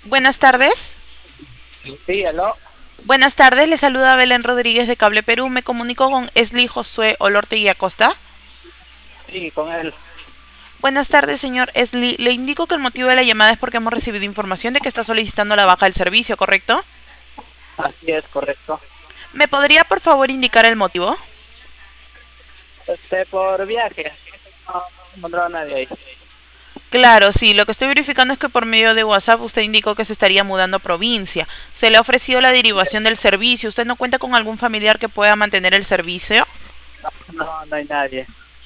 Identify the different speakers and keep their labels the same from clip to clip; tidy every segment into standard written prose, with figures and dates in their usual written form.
Speaker 1: Buenas tardes.
Speaker 2: Sí, aló.
Speaker 1: Buenas tardes, le saluda Belén Rodríguez de Cable Perú. Me comunico con Esli Josué Olortegui Acosta.
Speaker 2: Sí, con él.
Speaker 1: Buenas tardes, señor Esli. Le indico que el motivo de la llamada es porque hemos recibido información de que está solicitando la baja del servicio, ¿correcto?
Speaker 2: Así es, correcto.
Speaker 1: ¿Me podría, por favor, indicar el motivo?
Speaker 2: Por viaje. No encontraba a nadie ahí.
Speaker 1: Claro, sí, lo que estoy verificando es que por medio de WhatsApp usted indicó que se estaría mudando a provincia. Se le ha ofrecido la derivación del servicio. ¿Usted no cuenta con algún familiar que pueda mantener el servicio?
Speaker 2: No, no hay nadie.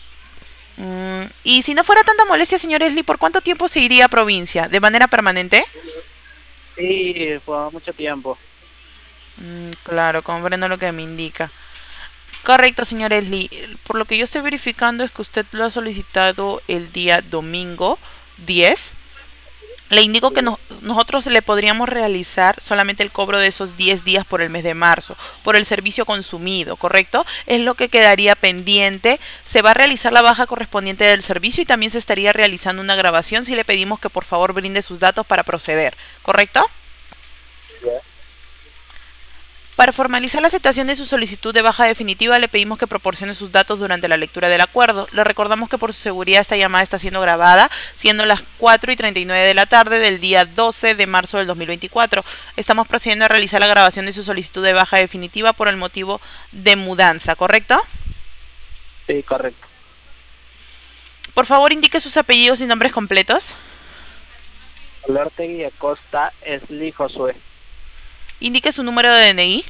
Speaker 1: Y si no fuera tanta molestia, señor Esli, ¿por cuánto tiempo se iría a provincia? ¿De manera permanente?
Speaker 2: Sí, por mucho tiempo.
Speaker 1: Claro, comprendo lo que me indica. Correcto, señor Esli. Por lo que yo estoy verificando es que usted lo ha solicitado el día domingo 10. Le indico que nosotros le podríamos realizar solamente el cobro de esos 10 días por el mes de marzo, por el servicio consumido, ¿correcto? Es lo que quedaría pendiente. Se va a realizar la baja correspondiente del servicio y también se estaría realizando una grabación si le pedimos que por favor brinde sus datos para proceder, ¿correcto?
Speaker 2: Ya.
Speaker 1: Para formalizar la aceptación de su solicitud de baja definitiva, le pedimos que proporcione sus datos durante la lectura del acuerdo. Le recordamos que por su seguridad esta llamada está siendo grabada, siendo las 4:39 de la tarde del día 12 de marzo del 2024. Estamos procediendo a realizar la grabación de su solicitud de baja definitiva por el motivo de mudanza, ¿correcto?
Speaker 2: Sí, correcto.
Speaker 1: Por favor, indique sus apellidos y nombres completos.
Speaker 2: Olortegui Acosta, Esli Josué.
Speaker 1: Indique su número de DNI.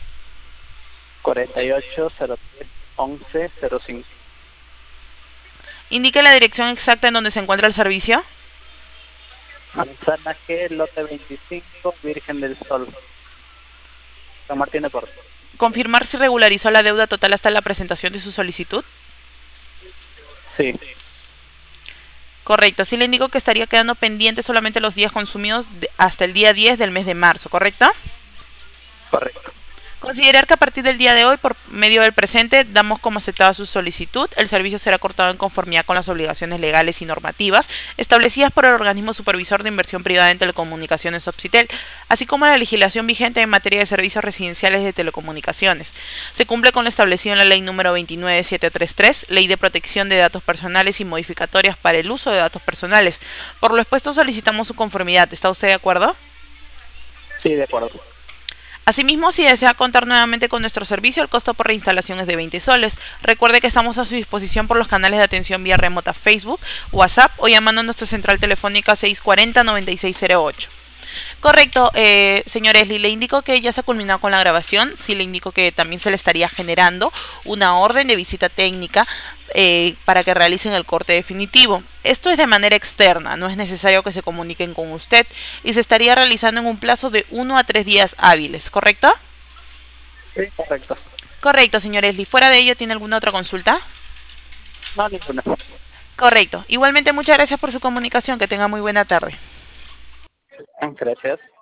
Speaker 2: 48031105.
Speaker 1: Indique la dirección exacta en donde se encuentra el servicio.
Speaker 2: Manzana G, lote 25, Virgen del Sol. San Martín de Porto.
Speaker 1: Confirmar si regularizó la deuda total hasta la presentación de su solicitud.
Speaker 2: Sí,
Speaker 1: Correcto, sí le indico que estaría quedando pendiente solamente los días consumidos hasta el día 10 del mes de marzo, ¿correcto?
Speaker 2: correcto.
Speaker 1: Considerar que a partir del día de hoy, por medio del presente, damos como aceptada su solicitud. El servicio será cortado en conformidad con las obligaciones legales y normativas establecidas por el organismo supervisor de inversión privada en telecomunicaciones Opsitel, así como la legislación vigente en materia de servicios residenciales de telecomunicaciones. Se cumple con lo establecido en la ley número 29733, Ley de Protección de Datos Personales y modificatorias para el uso de datos personales. Por lo expuesto solicitamos su conformidad. ¿Está usted de acuerdo?
Speaker 2: Sí, de acuerdo.
Speaker 1: Asimismo, si desea contar nuevamente con nuestro servicio, el costo por reinstalación es de 20 soles. Recuerde que estamos a su disposición por los canales de atención vía remota Facebook, WhatsApp o llamando a nuestra central telefónica 640-9608. Correcto, señor Esli, le indico que ya se ha culminado con la grabación. Sí, le indico que también se le estaría generando una orden de visita técnica para que realicen el corte definitivo. Esto es de manera externa, no es necesario que se comuniquen con usted y se estaría realizando en un plazo de 1 a 3 días hábiles, ¿correcto?
Speaker 2: Sí, correcto.
Speaker 1: Correcto, señor Esli. ¿Fuera de ello tiene alguna otra consulta?
Speaker 2: No, ninguna.
Speaker 1: Correcto. Igualmente, muchas gracias por su comunicación. Que tenga muy buena tarde.
Speaker 2: Gracias.